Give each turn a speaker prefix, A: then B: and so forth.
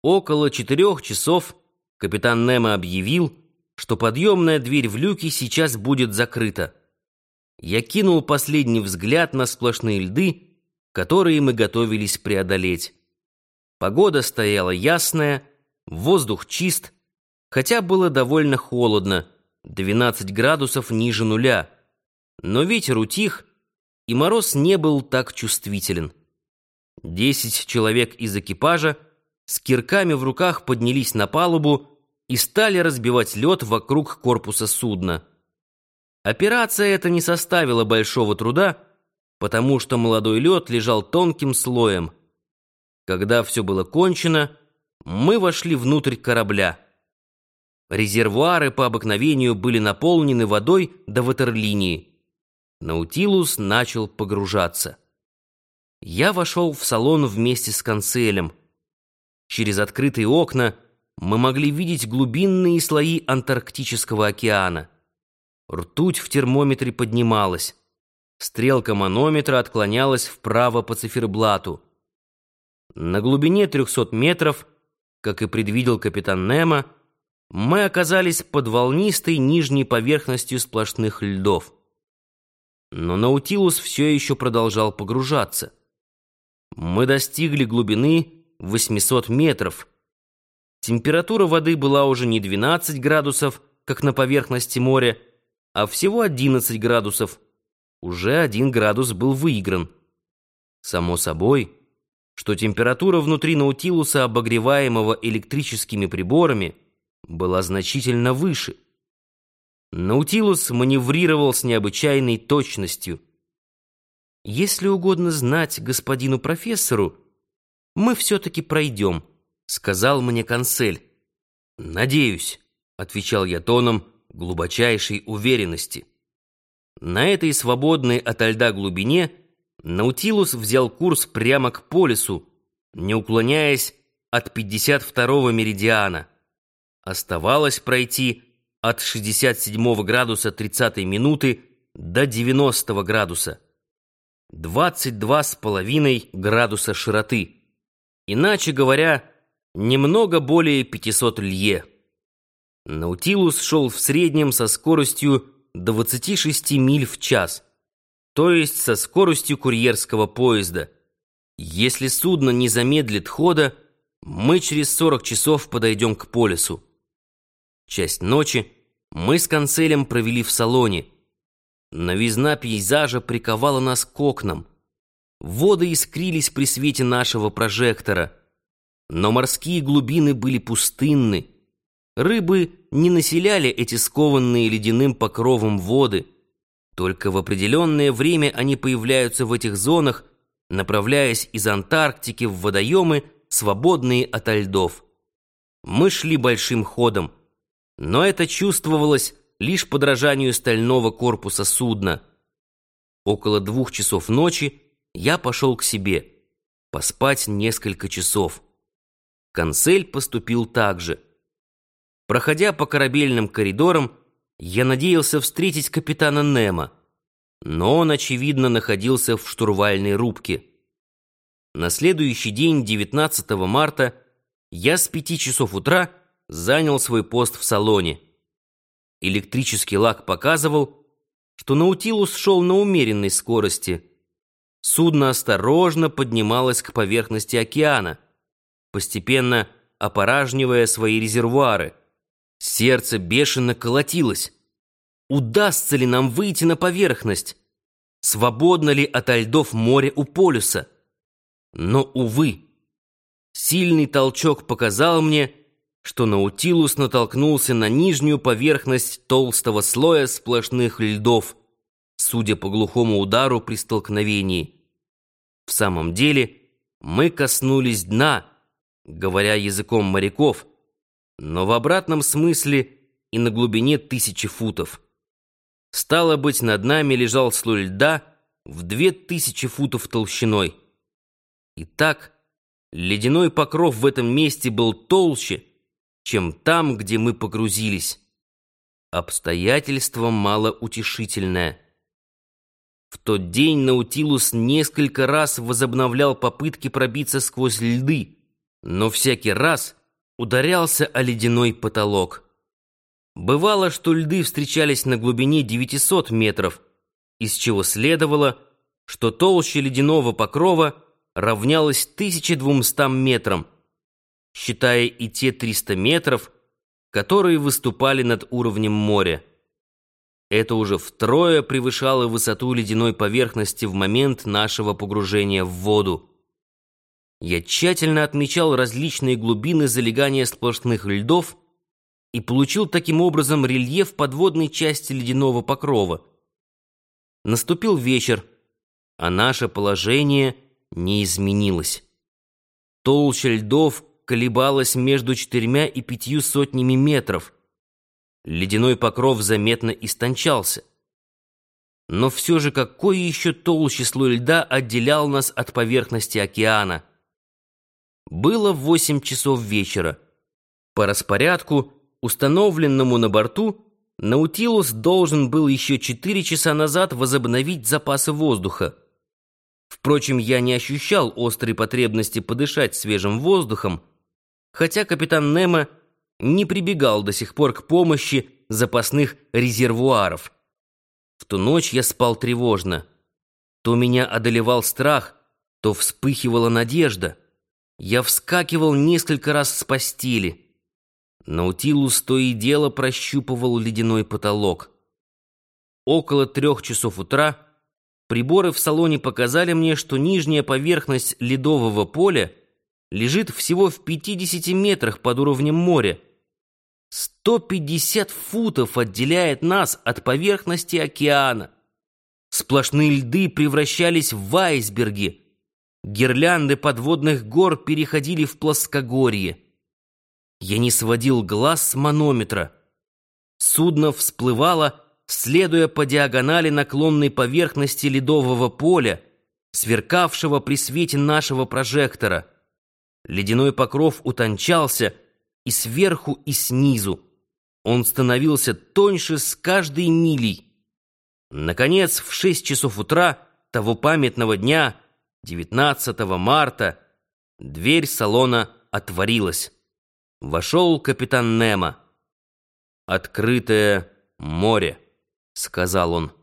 A: Около 4 часов капитан Немо объявил, что подъемная дверь в люке сейчас будет закрыта. Я кинул последний взгляд на сплошные льды, которые мы готовились преодолеть. Погода стояла ясная, воздух чист, хотя было довольно холодно, 12 градусов ниже нуля, но ветер утих, и мороз не был так чувствителен. 10 человек из экипажа с кирками в руках поднялись на палубу и стали разбивать лед вокруг корпуса судна. Операция эта не составила большого труда, потому что молодой лед лежал тонким слоем. Когда все было кончено, мы вошли внутрь корабля. Резервуары по обыкновению были наполнены водой до ватерлинии. Наутилус начал погружаться. Я вошел в салон вместе с канцелем. Через открытые окна мы могли видеть глубинные слои Антарктического океана. Ртуть в термометре поднималась. Стрелка манометра отклонялась вправо по циферблату. На глубине 300 метров, как и предвидел капитан Немо, мы оказались под волнистой нижней поверхностью сплошных льдов. Но Наутилус все еще продолжал погружаться. Мы достигли глубины 800 метров. Температура воды была уже не 12 градусов, как на поверхности моря, а всего 11 градусов. Уже 1 градус был выигран. Само собой, что температура внутри Наутилуса, обогреваемого электрическими приборами, была значительно выше. Наутилус маневрировал с необычайной точностью. «Если угодно знать господину профессору, мы все-таки пройдем», — сказал мне канцель. «Надеюсь», — отвечал я тоном глубочайшей уверенности. На этой свободной ото льда глубине Наутилус взял курс прямо к полюсу, не уклоняясь от 52-го меридиана. Оставалось пройти от 67 градуса 30 минуты до 90 градуса. 22,5 градуса широты. Иначе говоря, немного более 500 лье. Наутилус шел в среднем со скоростью 26 миль в час, то есть со скоростью курьерского поезда. Если судно не замедлит хода, мы через 40 часов подойдем к полюсу. Часть ночи мы с канцелем провели в салоне. Новизна пейзажа приковала нас к окнам. Воды искрились при свете нашего прожектора. Но морские глубины были пустынны. Рыбы не населяли эти скованные ледяным покровом воды. Только в определенное время они появляются в этих зонах, направляясь из Антарктики в водоемы, свободные ото льдов. Мы шли большим ходом, но это чувствовалось лишь подражанию стального корпуса судна. Около 2 часов ночи я пошел к себе, поспать несколько часов. Канцель поступил так же. Проходя по корабельным коридорам, я надеялся встретить капитана Немо, но он, очевидно, находился в штурвальной рубке. На следующий день, 19 марта, я с 5 часов утра занял свой пост в салоне. Электрический лаг показывал, что Наутилус шел на умеренной скорости. Судно осторожно поднималось к поверхности океана, постепенно опоражнивая свои резервуары. Сердце бешено колотилось. Удастся ли нам выйти на поверхность? Свободно ли ото льдов море у полюса? Но, увы, сильный толчок показал мне, что Наутилус натолкнулся на нижнюю поверхность толстого слоя сплошных льдов, судя по глухому удару при столкновении. В самом деле, мы коснулись дна, говоря языком моряков, но в обратном смысле и на глубине 1000 футов. Стало быть, над нами лежал слой льда в 2000 футов толщиной. Итак, ледяной покров в этом месте был толще, чем там, где мы погрузились. Обстоятельство малоутешительное. В тот день Наутилус несколько раз возобновлял попытки пробиться сквозь льды, но всякий раз ударялся о ледяной потолок. Бывало, что льды встречались на глубине 900 метров, из чего следовало, что толща ледяного покрова равнялась 1200 метрам, считая и те 300 метров, которые выступали над уровнем моря. Это уже втрое превышало высоту ледяной поверхности в момент нашего погружения в воду. Я тщательно отмечал различные глубины залегания сплошных льдов и получил таким образом рельеф подводной части ледяного покрова. Наступил вечер, а наше положение не изменилось. Толща льдов колебалась между 4 и 5 сотнями метров. Ледяной покров заметно истончался. Но все же какой еще толще слой льда отделял нас от поверхности океана? Было 8 часов вечера. По распорядку, установленному на борту, Наутилус должен был еще 4 часа назад возобновить запасы воздуха. Впрочем, я не ощущал острой потребности подышать свежим воздухом, хотя капитан Немо не прибегал до сих пор к помощи запасных резервуаров. В ту ночь я спал тревожно. То меня одолевал страх, то вспыхивала надежда. Я вскакивал несколько раз с постели. Наутилус то и дело прощупывал ледяной потолок. Около 3 часов утра приборы в салоне показали мне, что нижняя поверхность ледового поля лежит всего в 50 метрах под уровнем моря. 150 футов отделяет нас от поверхности океана. Сплошные льды превращались в айсберги. Гирлянды подводных гор переходили в плоскогорье. Я не сводил глаз с манометра. Судно всплывало, следуя по диагонали наклонной поверхности ледового поля, сверкавшего при свете нашего прожектора. Ледяной покров утончался и сверху, и снизу. Он становился тоньше с каждой милей. Наконец, в 6 часов утра того памятного дня, 19 марта, дверь салона отворилась. Вошел капитан Немо. «Открытое море», — сказал он.